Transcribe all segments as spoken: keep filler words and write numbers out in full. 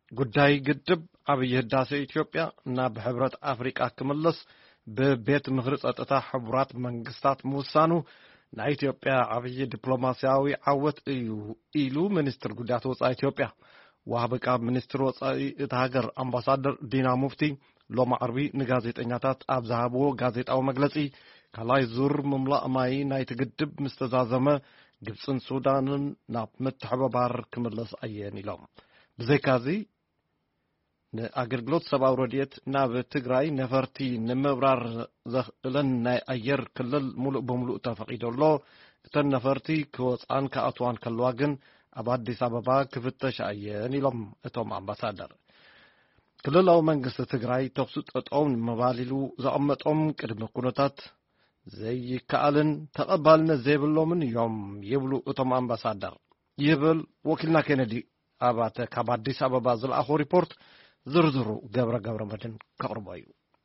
ጉዳይ ግድብ አብይ ህዳሴ ኢትዮጵያ እና በህብረት አፍሪካ ክምልስ በቤት ምክር ጸጥታ ህብራት መንግስታት ሙሳኑ ናኢትዮጵያ አብይ ዲፕሎማሲያዊ ዓወት እዩ ኢሉ ሚኒስትር ጉዳያት ወጻኢ ኢትዮጵያ ወሃበቃ ሚኒስትር ወጻኢ እታገር አምባሳደር ዲና ሙፍቲ ሎማ አርቢ ንጋዜጠኛታት አብዛሃቦ ጋዜጣው መግለጺ ከላይ ዙር መምላእ ማይ ናይቲ ግድብ ምስተዛዘመ ግብፅን ሱዳንን ናብ ምትሕብባር ክምለስ አየን ኢሎም ብዘይካዚ አገልግሎት ሰብአዊ ረድኤት ናብ ትግራይ ነፈርቲ ንምብራር ዘኽእለን ናይ አየር ክልል ሙሉእ በሙሉእ ተፈቂዶሎ እተን ነፈርቲ ክወፃን ከኣትዋን ከለዋ ግን ኣብ አዲስ አበባ ክፍተሽ አየን ኢሎም እቶም አምባሳደር ክልላዊ መንግስቲ ትግራይ ተኽሱ ጠጠው መባሊሉ ዘቐመጦም ቅድመ ኩነታት ዘይከኣልን ተቐባልነት ዘይብሎምን እዮም ይብሉ እቶም አምባሳደር ይብል ወኪልና ኬነዲ አባተ ካብ አዲስ አበባ ዝለኣኾ ሪፖርት ዝርዝሩ ገብረ ገብረ መድን ከቅርባዩ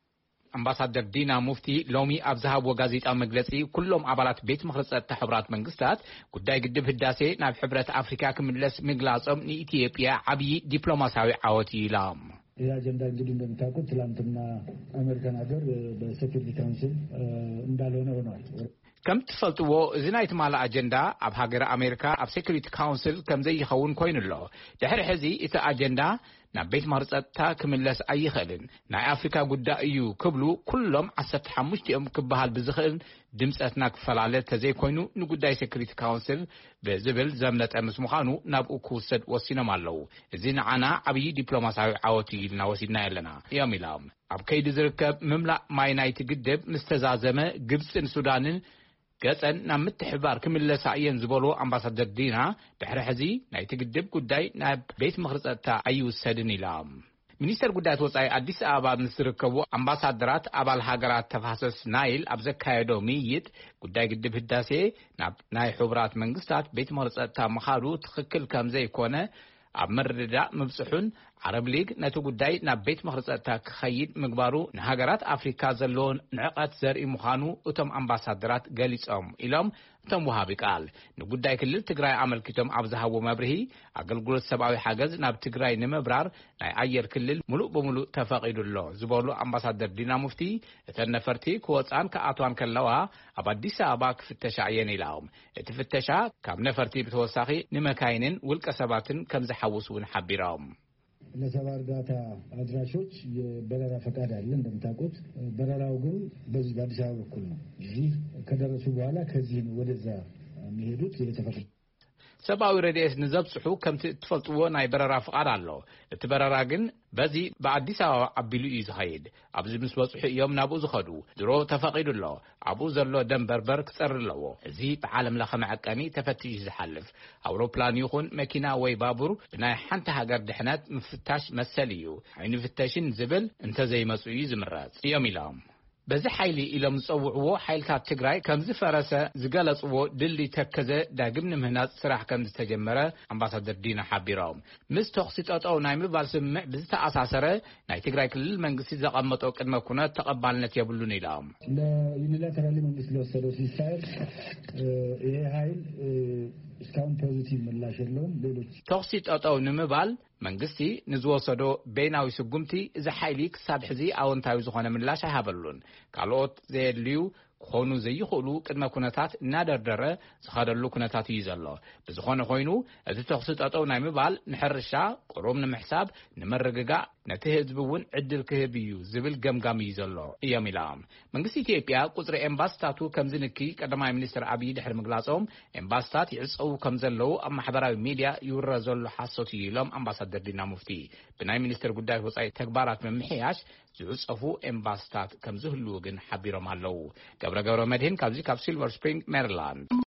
አምባሳደር ዲና ሙፍቲ ሎሚ አብዛሃብ ወጋዜጣ መግለጺ ኩሎም አባላት ቤት ምክር ጸጥታ ህብራት መንግስታት ጉዳይ ግድብ ህዳሴ ናብ ህብረት አፍሪካ ክምለስ ምግላጾም ንኢትዮጵያ አብይ ዲፕሎማሲያዊ ዓወት ይላም ይህ አጀንዳ እንግዲህ እንደምታውቁት ትላንትና አሜሪካን ሀገር በሴኩሪቲ ካውንስል እንዳልሆነ ሆኗል ከም ትፈልጥዎ እዚ ናይ ትማላ አጀንዳ ኣብ ሃገር አሜሪካ ኣብ ሴኩሪቲ ካውንስል ከም ዘይኸውን ኮይኑሎ ድሕሪ ሕዚ እቲ አጀንዳ ናብ ቤት ምክር ጸጥታ ክምለስ ኣይኽእልን ናይ አፍሪካ ጉዳይ እዩ ክብሉ ኩሎም ዓሰርተ ሓሙሽተ ኦም ክበሃል ብዝኽእል ድምፀትና ክፈላለ ተዘይኮይኑ ንጉዳይ ሴኩሪቲ ካውንስል ብዝብል ዘምለጠ ምስ ምዃኑ ናብኡ ክውሰድ ወሲኖም ኣለዉ እዚ ንዓና ዓብዪ ዲፕሎማሲያዊ ዓወት እዩ ኢልና ወሲድና ኣለና እዮም ኢሎም ኣብ ከይዲ ዝርከብ ምምላእ ማይ ናይቲ ግድብ ምስተዛዘመ ግብፅን ሱዳንን ገጸን ናብ ምትሕባር ክምለሳ እየን ዝበሉ አምባሳደር ዲና ድሕሪ ሕዚ ናይቲ ግድብ ጉዳይ ናብ ቤት ምክር ጸጥታ ኣይውሰድን ኢሎም ሚኒስትር ጉዳያት ወጻኢ አዲስ አበባ ምስ ዝርከቡ አምባሳደራት አባል ሃገራት ተፋሰስ ናይል ኣብ ዘካየዶ ምይይጥ ጉዳይ ግድብ ህዳሴ ናብ ናይ ሕቡራት መንግስታት ቤት ምክር ጸጥታ ምኻዱ ትኽክል ከም ዘይኮነ ኣብ መረዳእ ምብፅሑን ዓረብ ሊግ ነቲ ጉዳይ ናብ ቤት ምክር ጸጥታ ክኸይድ ምግባሩ ንሃገራት አፍሪካ ዘለዎን ንዕቐት ዘርኢ ምዃኑ እቶም አምባሳደራት ገሊጾም ኢሎም እቶም ወሃቢ ቃል ንጉዳይ ክልል ትግራይ አመልኪቶም ኣብ ዝሃቦ መብርሂ አገልግሎት ሰብአዊ ሓገዝ ናብ ትግራይ ንምብራር ናይ አየር ክልል ሙሉእ በሙሉእ ተፈቂዱሎ ዝበሉ አምባሳደር ዲና ሙፍቲ እተን ነፈርቲ ክወፃን ከኣትዋን ከለዋ ኣብ አዲስ አበባ ክፍተሻ እየን ኢሎም እቲ ፍተሻ ካብ ነፈርቲ ብተወሳኺ ንመካይንን ውልቀ ሰባትን ከም ዝሓውስ እውን ሓቢሮም ለሰብአዊ እርዳታ አድራሾች የበረራ ፈቃድ አለ እንደምታውቁት በረራው ግን በዚህ በአዲስ አበባ በኩል ነው እዚህ ከደረሱ በኋላ ከዚህ ወደዛ የሚሄዱት የተፈቀደ ሰብአዊ ረድኤት ንዘብጽሑ ከም ትፈልጥዎ ናይ በረራ ፍቃድ ኣሎ እቲ በረራ ግን በዚ በአዲስ አበባ አቢሉ እዩ ዝኸይድ ኣብዚ ምስ በጽሑ እዮም ናብኡ ዝኸዱ ድሮ ተፈቂዱሎ ኣብኡ ዘሎ ደንበርበር ክጸር ኣለዎ እዚ ብዓለም ለኸ መዐቀኒ ተፈቲሽ ዝሓልፍ አውሮፕላን ይኹን መኪና ወይ ባቡር ብናይ ሓንቲ ሃገር ድሕነት ምፍታሽ መሰል እዩ ዓይኒ ፍተሽን ዝብል እንተዘይመጹ እዩ ዝምረጽ እዮም ኢሎም በዚ ሓይሊ ኢሎም ዝጸውዕዎ ሓይልታት ትግራይ ከም ዝፈረሰ ዝገለጽዎ ድል ተከዘ ዳግም ንምህናጽ ስራሕ ከም ዝተጀመረ አምባሳደር ዲና ሓቢሮም ምስ ተኽሲ ጠጠው ናይ ምባል ስምዕ ብዝተኣሳሰረ ናይ ትግራይ ክልል መንግስቲ ዘቐመጦ ቅድመ ኩነት ተቐባልነት የብሉን ኢሎም ለዩኒላተራሊ መንግስት ለወሰደው ሲሳይል ይሄ ኃይል እስካሁን ፖዚቲቭ ምላሽ የለውም ሌሎች ተኽሲ ጠጠው ንምባል መንግስቲ ንዝወሰዶ ቤናዊ ስጉምቲ እዚ ሓይሊ ክሳብ ሕዚ ኣወንታዊ ዝኾነ ምላሽ ኣይሃበሉን ካልኦት ዘየድልዩ ክኾኑ ዘይኽእሉ ቅድመ ኩነታት እናደርደረ ዝኸደሉ ኩነታት እዩ ዘሎ ብዝኾነ ኮይኑ እቲ ተኽሲ ጠጠው ናይ ምባል ንሕርሻ ቁሩብ ንምሕሳብ ንመረግጋእ ነቲ ህዝቢ እውን ዕድል ክህብ እዩ ዝብል ገምጋም እዩ ዘሎ እዮም ኢሎም መንግስቲ ኢትዮጵያ ቁፅሪ ኤምባሲታቱ ከም ዝንኪ ቀዳማይ ሚኒስትር አብይ ድሕሪ ምግላጾም ኤምባሲታት ይዕፀው ከም ዘለው ኣብ ማሕበራዊ ሚድያ ይውረ ዘሎ ሓሶት እዩ ኢሎም አምባሳደር ዲና ሙፍቲ ብናይ ሚኒስትር ጉዳይ ወጻኢ ተግባራት ምምሕያሽ ዝዕፀፉ ኤምባሲታት ከም ዝህልው ግን ሓቢሮም ኣለው ገብረ ገብረ መድህን ካብዚ ካብ ሲልቨር ስፕሪንግ ሜሪላንድ